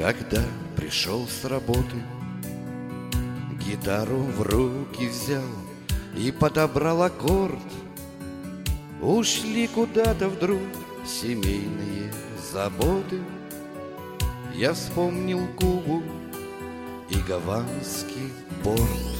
Когда пришел с работы, гитару в руки взял и подобрал аккорд. Ушли куда-то вдруг семейные заботы. Я вспомнил Кубу и гаванский порт.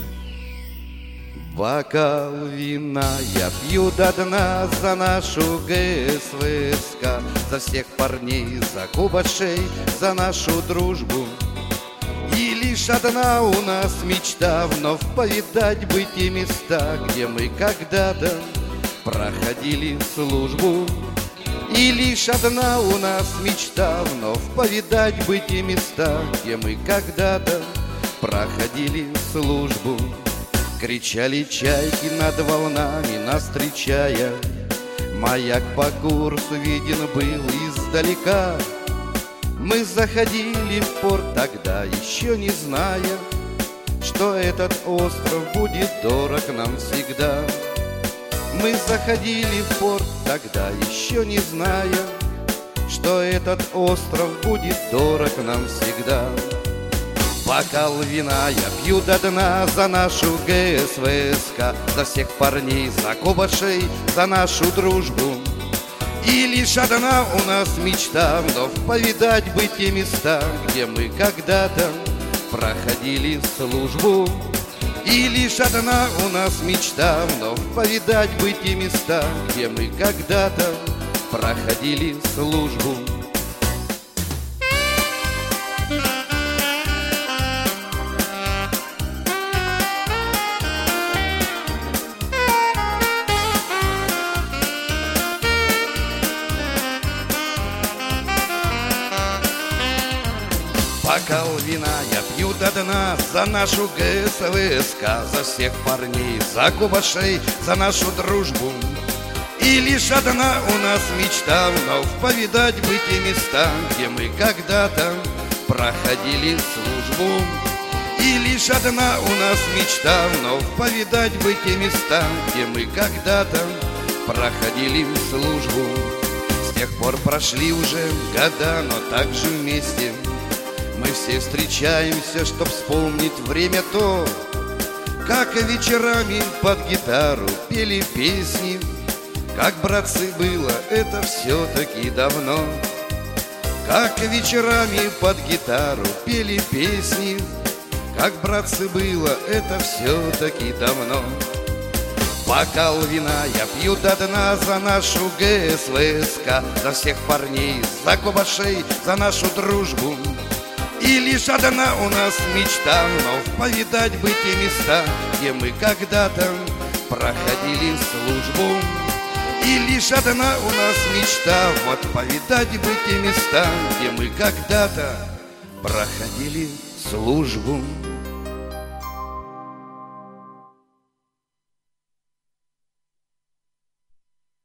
Бокал вина я пью до дна за нашу ГСВСК, за всех парней, за кубашей, за нашу дружбу. И лишь одна у нас мечта — вновь повидать бы те места, где мы когда-то проходили службу. И лишь одна у нас мечта — вновь повидать бы те места, где мы когда-то проходили службу. Кричали чайки над волнами, нас встречая. Маяк по курсу виден был издалека. Мы заходили в порт тогда, еще не зная, что этот остров будет дорог нам всегда. Мы заходили в порт тогда, еще не зная, что этот остров будет дорог нам всегда. Бокал вина я пью до дна за нашу ГСВСК, за всех парней, за кубашей, за нашу дружбу. И лишь одна у нас мечта — вновь повидать бы те места, где мы когда-то проходили службу. И лишь одна у нас мечта — вновь повидать бы те места, где мы когда-то проходили службу. Бокал вина я пью до дна за нашу ГСВСК, за всех парней, за кубашей, за нашу дружбу. И лишь одна у нас мечта — вновь повидать бы те места, где мы когда-то проходили службу. И лишь одна у нас мечта — вновь повидать бы те места, где мы когда-то проходили службу. С тех пор прошли уже года, но также вместе мы все встречаемся, чтоб вспомнить время то, как вечерами под гитару пели песни. Как, братцы, было это все-таки давно. Как вечерами под гитару пели песни. Как, братцы, было это все-таки давно. Бокал вина я пью до дна за нашу ГСВСК, за всех парней, за кубашей, за нашу дружбу. И лишь одна у нас мечта — вновь повидать бы те места, где мы когда-то проходили службу. И лишь одна у нас мечта — вот повидать бы те места, где мы когда-то проходили службу.